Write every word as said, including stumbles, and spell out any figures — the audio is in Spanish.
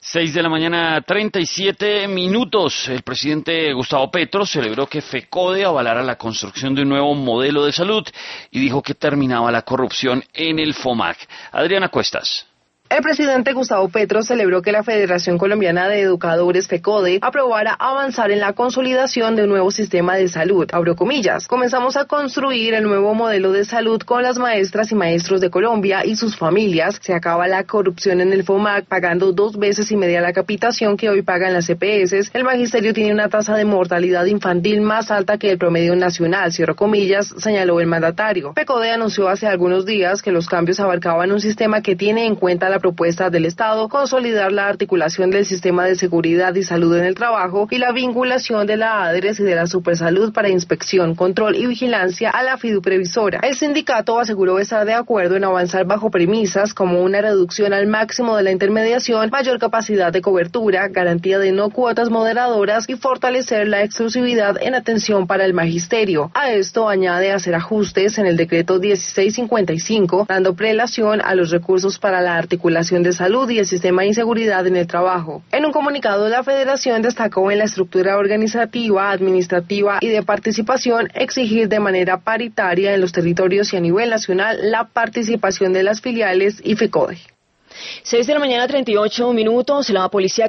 Seis de la mañana, treinta y siete minutos. El presidente Gustavo Petro celebró que FECODE avalara la construcción de un nuevo modelo de salud y dijo que terminaba la corrupción en el FOMAC. Adriana Cuestas. El presidente Gustavo Petro celebró que la Federación Colombiana de Educadores FECODE aprobara avanzar en la consolidación de un nuevo sistema de salud. Abro comillas, comenzamos a construir el nuevo modelo de salud con las maestras y maestros de Colombia y sus familias. Se acaba la corrupción en el FOMAC, pagando dos veces y media la capitación que hoy pagan las E P S. El magisterio tiene una tasa de mortalidad infantil más alta que el promedio nacional, cierro comillas, señaló el mandatario. FECODE anunció hace algunos días que los cambios abarcaban un sistema que tiene en cuenta la propuesta del Estado, consolidar la articulación del sistema de seguridad y salud en el trabajo y la vinculación de la ADRES y de la Supersalud para inspección, control y vigilancia a la fiduprevisora. El sindicato aseguró estar de acuerdo en avanzar bajo premisas como una reducción al máximo de la intermediación, mayor capacidad de cobertura, garantía de no cuotas moderadoras y fortalecer la exclusividad en atención para el magisterio. A esto añade hacer ajustes en el decreto dieciséis cincuenta y cinco, dando prelación a los recursos para la articulación de salud y el sistema de inseguridad en el trabajo. En un comunicado, la Federación destacó en la estructura organizativa, administrativa y de participación exigir de manera paritaria en los territorios y a nivel nacional la participación de las filiales y FECODE. Seis de la mañana, treinta y ocho minutos. La policía